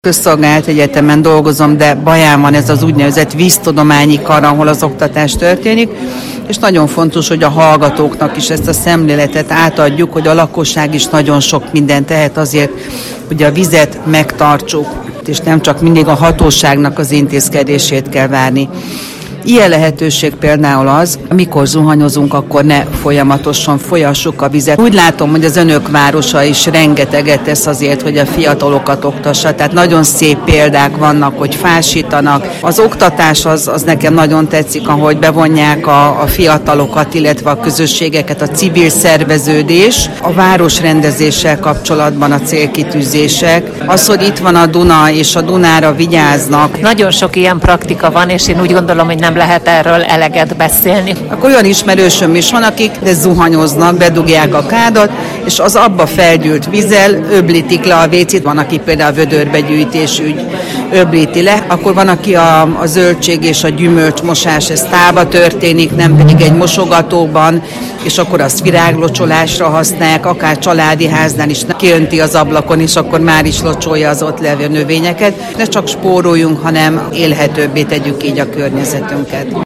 Közszolgált egyetemen dolgozom, de Baján van ez az úgynevezett víztudományi kar, ahol az oktatás történik, és nagyon fontos, hogy a hallgatóknak is ezt a szemléletet átadjuk, hogy a lakosság is nagyon sok mindent tehet azért, hogy a vizet megtartsuk, és nem csak mindig a hatóságnak az intézkedését kell várni. Ilyen lehetőség például az, amikor zuhanyozunk, akkor ne folyamatosan folyassuk a vizet. Úgy látom, hogy az önök városa is rengeteget tesz azért, hogy a fiatalokat oktassa. Tehát nagyon szép példák vannak, hogy fásítanak. Az oktatás az nekem nagyon tetszik, ahogy bevonják a fiatalokat, illetve a közösségeket, a civil szerveződés. A városrendezéssel kapcsolatban a célkitűzések. Az, hogy itt van a Duna, és a Dunára vigyáznak. Nagyon sok ilyen praktika van, és én úgy gondolom, hogy nem lehet erről eleget beszélni. Akkor olyan ismerősöm is van, akik zuhanyoznak, bedugják a kádat, és az abba felgyűlt vízzel öblítik le a vécét. Van, aki például a vödörbegyűjtés ügy öblíti le, akkor van, aki a zöldség és a gyümölcsmosás, ez tába történik, nem pedig egy mosogatóban, és akkor azt viráglocsolásra használják, akár családi háznál is kiönti az ablakon, és akkor már is locsolja az ott levő növényeket. Ne csak spóroljunk, hanem élhetőbbé tegyük így a környezetünket.